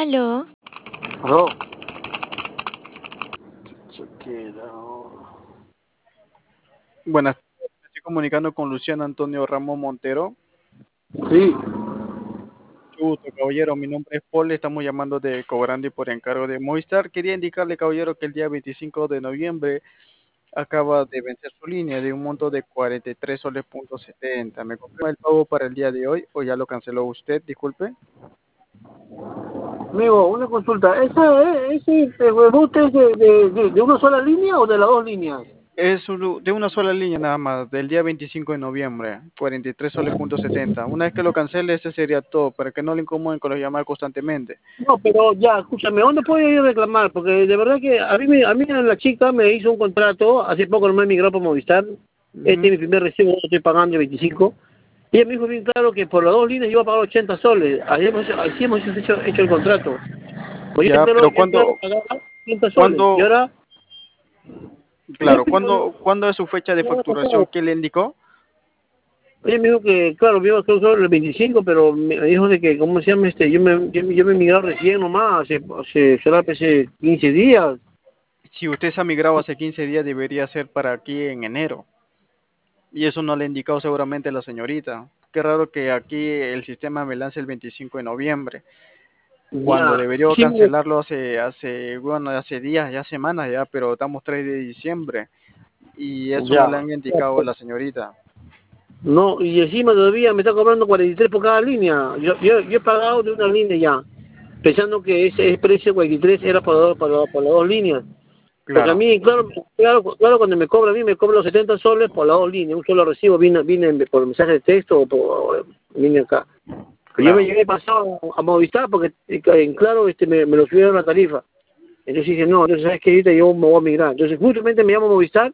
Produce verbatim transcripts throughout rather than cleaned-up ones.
Aló, Aló. Chequera. Buenas tardes, me estoy comunicando con Luciano Antonio Ramos Montero. Sí. Mucho gusto, caballero. Mi nombre es Paul, le estamos llamando de Cobrando y por encargo de Movistar. Quería indicarle, caballero, que el día veinticinco de noviembre acaba de vencer su línea de un monto de cuarenta y tres soles punto setenta. ¿Me confirma el pago para el día de hoy o ya lo canceló usted? Disculpe. Amigo, una consulta. ¿Ese, ese eh, rebote es de, de, de, de una sola línea o de las dos líneas? Es un- de una sola línea nada más, del día veinticinco de noviembre, cuarenta y tres soles punto setenta. Una vez que lo cancele, ese sería todo, para que no le incomoden con las llamadas constantemente. No, pero ya, escúchame, ¿dónde puedo ir a reclamar? Porque de verdad que a mí, me- a mí la chica me hizo un contrato, hace poco no me emigró por Movistar, este es Ujú. mi primer recibo, lo estoy pagando de veinticinco, y ella me dijo bien claro que por las dos líneas iba a pagar ochenta soles, así hemos, así hemos hecho, hecho el contrato. Pues yo Ya, claro, pero yo claro ¿cuándo, pagaba ochenta soles, y cuándo, ahora, claro, cuándo, cuándo es su fecha de facturación? no, ¿Qué le indicó? ella me dijo que, claro, me iba a cruzar el veinticinco, pero me dijo de que, ¿cómo se llama este? Yo me, yo, me- yo me he migrado recién nomás, hace, hace, será hace quince días. Si usted se ha migrado hace quince días, debería ser para aquí en enero. Y eso no le ha indicado seguramente la señorita. Qué raro que aquí el sistema me lance el veinticinco de noviembre, cuando Ya, debería sí, me- cancelarlo hace, hace, bueno, hace días, ya semanas ya, pero estamos tres de diciembre y eso no ya. le han indicado a la señorita. No, y encima todavía me está cobrando cuarenta y tres por cada línea. Yo, yo, yo he pagado de una línea ya, pensando que ese precio cuarenta y tres era por, dos- por, dos- por las dos líneas. Porque a Claro, mí, claro, claro, claro, cuando me cobra a mí, me cobra los setenta soles por las dos líneas. Un solo recibo viene, viene por mensaje de texto o por viene acá. Pero yo me claro, llegué pasado a Movistar porque eh, en claro este me, me lo subieron la tarifa. Entonces dije, no, entonces sabes que ahorita yo me voy a migrar. Entonces justamente me llamo Movistar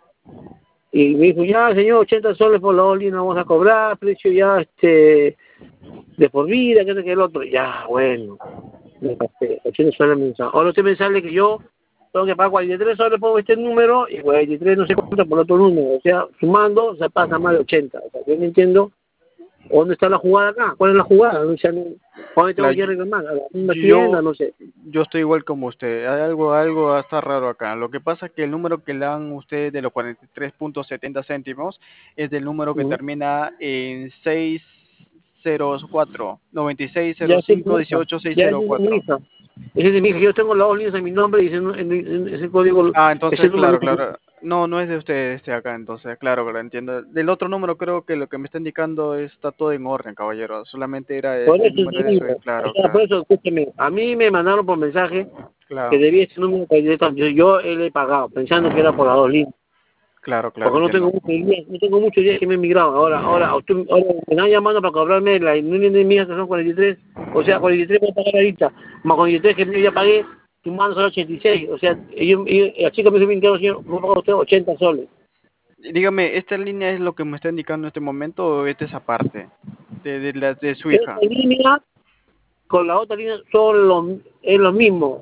y me dijo, ya señor, ochenta soles por la dos líneas vamos a cobrar, precio ya este de por vida, que este que el otro. Ya, bueno, me pasé, ochenta soles mensual. Ahora usted me sale que yo tengo que pagar cuarenta y tres soles por este número y cuarenta y tres no sé cuánto por otro número. O sea, sumando se pasa más de ochenta. O sea, yo no entiendo dónde está la jugada acá, cuál es la jugada. O sea, no, ¿dónde tengo claro. que ir a reclamar? A la misma tienda, Yo, no sé. yo estoy igual como usted. Hay algo, algo está raro acá. Lo que pasa es que el número que le dan ustedes de los cuarenta y tres punto setenta céntimos es del número que Ujú. termina en seis cero cuatro, noventa y seis Ya cero ese es cinco mi hija, dieciocho seis ya cero ese es de mi cuatro. hija. Ese es de mi hija, yo tengo las dos líneas en mi nombre y ese, nu- en- en- ese código, Ah, ese entonces, número claro, no es. claro. No, no es de usted este acá, entonces, claro que lo entiendo. Del otro número creo que lo que me está indicando está todo en orden, caballero. Solamente era Por este eso número te de su, digo, o claro, sea, por claro, eso, escúcheme, a mí me mandaron por mensaje que claro, debía ese número directo, yo, yo le he pagado, pensando que era por las dos líneas, claro, claro, porque no tengo entiendo. muchos días, no tengo muchos días que me he emigrado, ahora, ahora, usted- ahora me están llamando para cobrarme la línea de mi hija que son cuarenta y tres, o sea, cuarenta y tres voy a pagar ahorita, más cuarenta y tres que yo ya pagué, sumando son ochenta y seis, o sea, ellos, ellos, la chica me dijo bien claro, señor, voy a pagar usted ochenta soles. Dígame, ¿esta línea es lo que me está indicando en este momento o esta es aparte de, de la de su Esta hija? línea con la otra línea son lo, es lo mismo,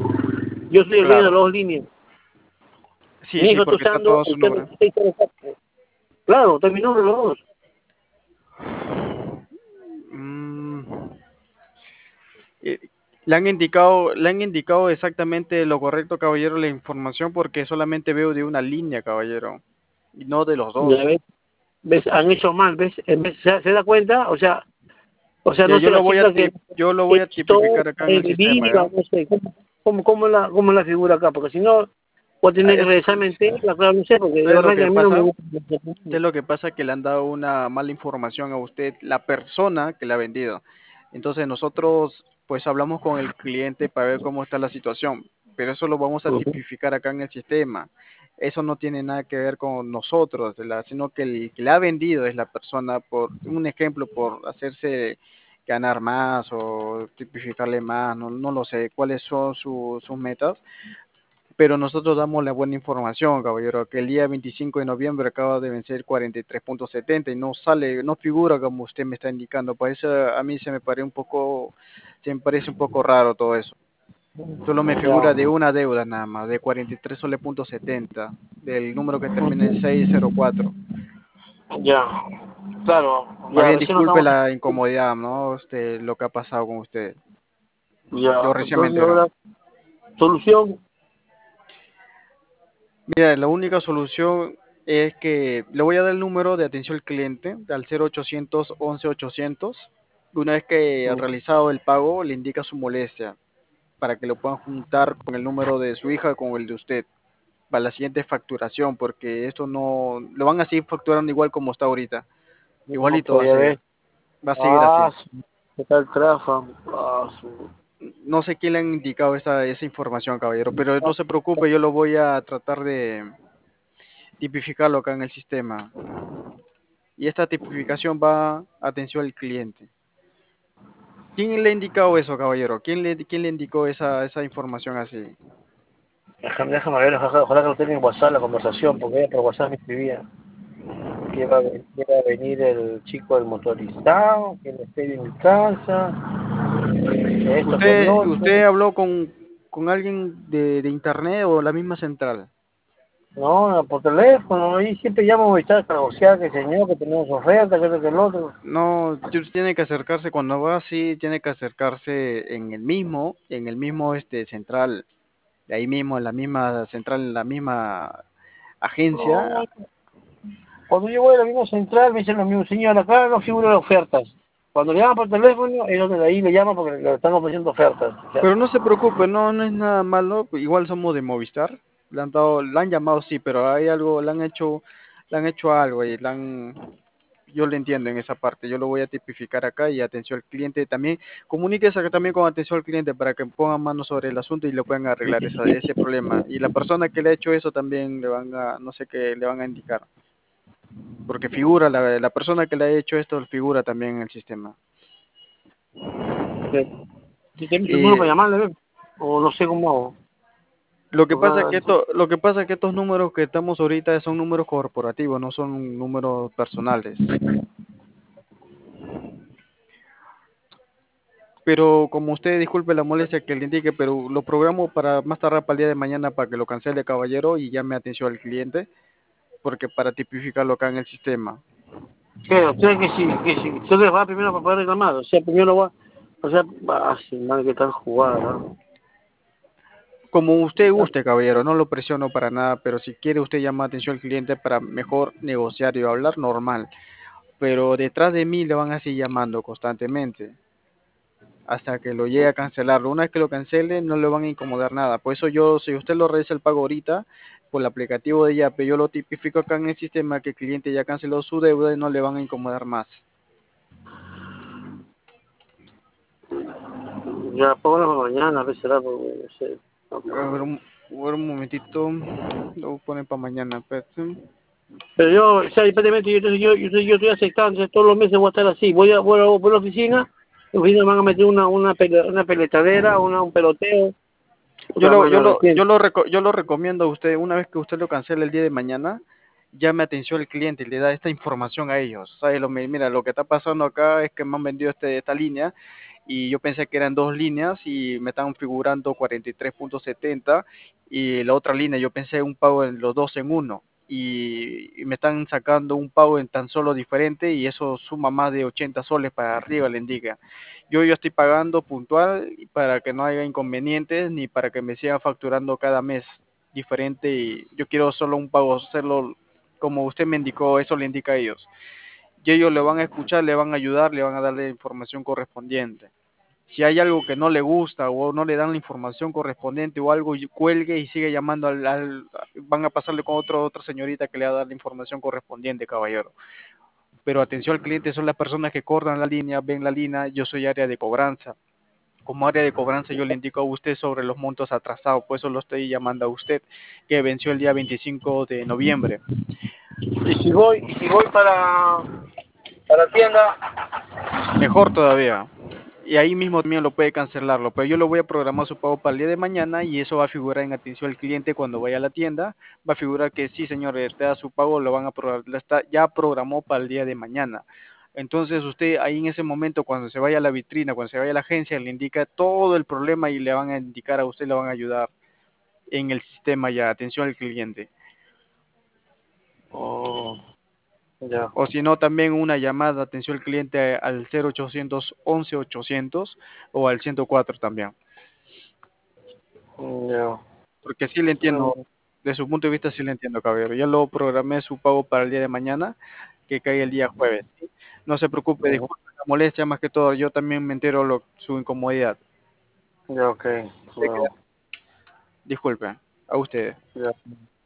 yo soy el dueño de las Claro. dos líneas. Sí, Mi sí, hijo está porque está usando todo su el nombre. T seis cero cuatro. Claro, terminó los dos. Mm, eh, le han indicado, le han indicado exactamente lo correcto, caballero, la información porque solamente veo de una línea, caballero, y no de los Ya dos. ves, ves, han hecho mal, ¿ves? En vez- ¿Se, se da cuenta? O sea, o sea, Ya, no yo sé lo la voy a chica que tip- yo lo voy que a quitó tipificar acá en el el sistema, viva, ¿ya? no sé, ¿cómo, cómo, cómo es la, cómo es la figura acá? Porque si no, voy a Ah, tener que Es, regresarme entera, claro, no sé, porque de ¿sabe lo verdad que que a mí no me pasa? gusta. ¿Qué es lo que pasa? Que le han dado una mala información a usted, la persona que le ha vendido. Entonces nosotros pues hablamos con el cliente para ver cómo está la situación, pero eso lo vamos a Ujú. tipificar acá en el sistema. Eso no tiene nada que ver con nosotros, de la- sino que el que le ha vendido es la persona, por un ejemplo, por hacerse ganar más o tipificarle más, no, no lo sé cuáles son su- sus metas, pero nosotros damos la buena información, caballero, que el día veinticinco de noviembre acaba de vencer cuarenta y tres punto setenta y no sale, no figura como usted me está indicando. Por eso a mí se me parece un poco, se me parece un poco raro todo eso. Solo me figura de Ya, una deuda nada más, de cuarenta y tres soles punto setenta, del número que termina en seis cero cuatro. ya, claro, Más ya, bien recién lo disculpe estamos. la incomodidad, ¿no? Este, lo que ha pasado con usted. Ya, Yo recién me entonces entero. ahora, solución, Mira, la única solución es que le voy a dar el número de atención al cliente al cero ochocientos once ochocientos. Una vez que ha mm, realizado el pago, le indica su molestia para que lo puedan juntar con el número de su hija con el de usted para la siguiente facturación, porque esto no lo van a seguir facturando igual como está ahorita. no, Igualito va a pues ya seguir, ves, va a seguir ah, así. su- ¿qué tal trafa? Ah, su- No sé quién le han indicado esa, esa información, caballero, pero no se preocupe, yo lo voy a tratar de tipificarlo acá en el sistema. Y esta tipificación va atención al cliente. ¿Quién le ha indicado eso, caballero? ¿Quién le, quién le indicó esa, esa información así? Déjame, déjame ver, ojalá, ojalá que lo tenga en WhatsApp la conversación, porque ella por WhatsApp me escribía que iba a, ven- que iba a venir el chico del motorizado, que me esté en mi casa, que esto, que el ¿Usted, otro. usted habló con, con alguien de, de internet o la misma central? No, por teléfono, ahí siempre llamo a Movistar para negociar, que señor, que tenemos oferta, que esto, que el otro. No, usted tiene que acercarse cuando va así, tiene que acercarse en el mismo, en el mismo este central, de ahí mismo, en la misma central, en la misma No, agencia. cuando yo voy a la misma central me dicen lo mismo, señor, acá no figuran ofertas. Cuando le llaman por teléfono es donde de ahí le llaman porque le están ofreciendo ofertas. O sea, Pero no se preocupe, no, no es nada malo, igual somos de Movistar, le han dado, le han llamado sí, pero hay algo, le han hecho, le han hecho algo y le han, yo le entiendo en esa parte, yo lo voy a tipificar acá y atención al cliente también, comuníquese acá también con atención al cliente para que pongan mano sobre el asunto y le puedan arreglar esa, ese problema. Y la persona que le ha hecho eso también le van a, no sé qué le van a indicar, porque figura, la, la persona que le ha hecho esto figura también en el sistema. que, si tienes un número Y para llamarle, ¿ve? O no sé cómo hago. Lo que pasa es Ojalá, que esto, lo que pasa es que estos números que estamos ahorita son números corporativos, no son números personales. Pero como usted disculpe la molestia que le indique, pero lo programo para más tardar para el día de mañana para que lo cancele, caballero, y llame atención al cliente, porque para tipificarlo acá en el sistema. ¿qué? ¿Usted que sí? Que sí? Entonces va primero para poder reclamar. O sea, primero va. O sea, va, sin mal que tal jugada, ¿no? Como usted guste, caballero, no lo presiono para nada, pero si quiere usted llamar atención al cliente para mejor negociar y hablar normal. Pero detrás de mí le van así llamando constantemente, hasta que lo llegue a cancelarlo. Una vez que lo cancele, no le van a incomodar nada. Por eso yo, si usted lo realiza el pago ahorita, por el aplicativo de Yape, yo lo tipifico acá en el sistema que el cliente ya canceló su deuda y no le van a incomodar más. Ya, póngalo para mañana, a ver será, porque no sé. No, A ver, no. un, a ver, un momentito, lo voy a poner para mañana. Espérate. Pero yo, o sea, independientemente, yo, entonces yo, yo, estoy- yo estoy aceptando, entonces todos los meses voy a estar así. Voy a, voy a, voy a la oficina, en la oficina me van a meter una, una, pele- una peletadera, una, un peloteo. Yo Puta lo, yo mano, lo, ¿entiendes? yo lo, reco- yo lo recomiendo a usted, una vez que usted lo cancele el día de mañana, llame atención al cliente y le da esta información a ellos. ¿Sabe? Lo, me- mira, lo que está pasando acá es que me han vendido este, esta línea y yo pensé que eran dos líneas y me están figurando cuarenta y tres punto setenta y la otra línea yo pensé un pago en los dos en uno y, y me están sacando un pago en tan solo diferente y eso suma más de ochenta soles para arriba, le indica. Yo yo estoy pagando puntual para que no haya inconvenientes ni para que me sigan facturando cada mes diferente y yo quiero solo un pago, hacerlo como usted me indicó, eso le indica a ellos. Y ellos le van a escuchar, le van a ayudar, le van a dar la información correspondiente. Si hay algo que no le gusta o no le dan la información correspondiente o algo, y cuelgue y sigue llamando al, al- van a pasarle con otro, otra señorita que le va a dar la información correspondiente, caballero. Pero atención al cliente, son las personas que cortan la línea, ven la línea, yo soy área de cobranza. Como área de cobranza yo le indico a usted sobre los montos atrasados, por eso lo estoy llamando a usted, que venció el día veinticinco de noviembre. Y si voy, y si voy para, para la tienda, Mejor todavía. Y ahí mismo también lo puede cancelarlo, pero yo lo voy a programar su pago para el día de mañana y eso va a figurar en atención al cliente cuando vaya a la tienda. Va a figurar que sí, señor, te da su pago, lo van a pro- lo está, ya programó para el día de mañana. Entonces usted ahí en ese momento, cuando se vaya a la vitrina, cuando se vaya a la agencia, le indica todo el problema y le van a indicar a usted, le van a ayudar en el sistema ya, atención al cliente. oh, Ya, O si no, también una llamada de atención al cliente al cero ochocientos once ochocientos o al ciento cuatro también. ya. Porque sí le entiendo, Mm, de su punto de vista sí le entiendo, caballero. Ya lo programé su pago para el día de mañana, que cae el día jueves. ¿Sí? No se preocupe, ujú. disculpe la molestia más que todo. Yo también me entero lo, su incomodidad. Ya, ok. Sé que- Bueno, Disculpe, a usted. ya.